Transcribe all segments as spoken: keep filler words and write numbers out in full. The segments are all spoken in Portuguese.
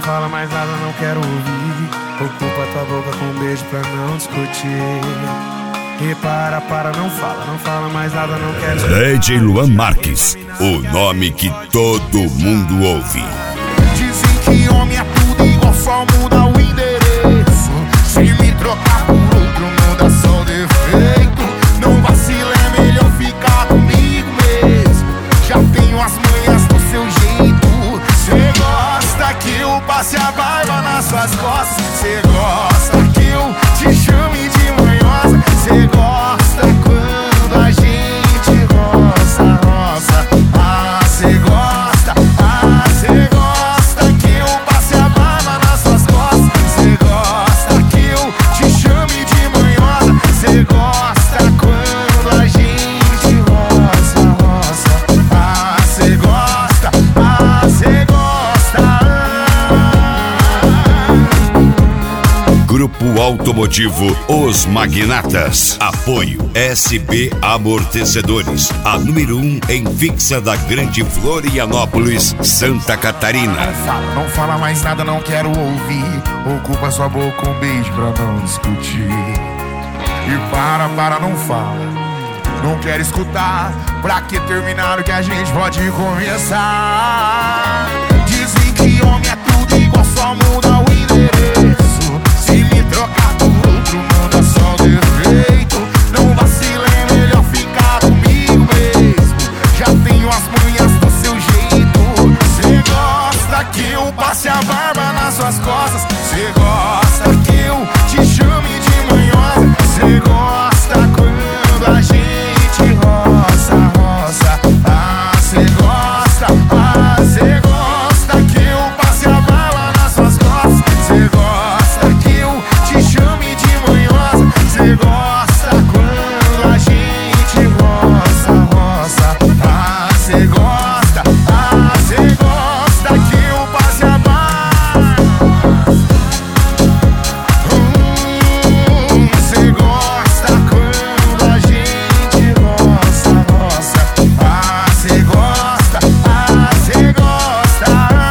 fala mais nada, não quero ouvir. Ocupa tua boca com um beijo pra não discutir. E para, para, não fala, não fala mais nada, não quero. D J Luan Marques, o nome que todo mundo ouve. Dizem que homem é tudo igual, só muda o endereço. Se me trocar por outro, não dá só defeito. Não vacila, é melhor ficar comigo mesmo. Já tenho as manhas do seu jeito. Cê gosta que eu passe a barba nas suas costas. Cê gosta que eu te chame de manhosa. Cê gosta quando a gente roça, roça. Ah, cê gosta, ah, cê gosta que eu passe a barba nas suas costas. Cê gosta que eu te chame de manhosa. Cê gosta quando a gente roça, roça. Ah, cê gosta, ah, cê gosta. Grupo Automotivo Os Magnatas. Apoio S B Amortecedores, a número um em fixa da Grande Florianópolis, Santa Catarina. Não fala, não fala mais nada, não quero ouvir. Ocupa sua boca com um beijo pra não discutir. E para, para, não fala, não quero escutar. Pra que terminar o que a gente pode começar? Dizem que homem é tudo igual, só muda o endereço. Se me trocar por outro, não dá só defeito. Não vacila, é melhor ficar comigo mesmo. Já tenho as manhas do seu jeito. Cê gosta que eu passe a barba nas suas costas. Cê gosta que eu te chame de manhosa. Cê gosta quando a gente roça, roça. Ah, cê gosta, ah, cê gosta que eu passe a barba nas suas costas. Cê gosta que eu te chame de manhosa. Cê gosta quando a gente roça, roça. Ah, cê gosta, ah, cê gosta que eu passe a barba. Hum, cê gosta quando a gente roça, roça. Ah, cê gosta, ah, cê gosta.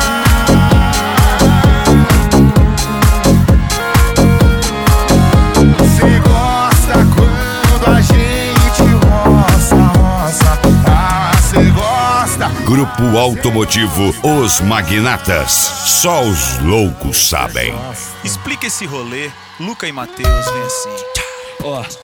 Cê gosta quando a gente roça, roça. Ah, cê gosta. Grupo Automotivo Os Magnatas. Só os loucos sabem. Explica esse rolê, Luca e Matheus, vem assim. Ó.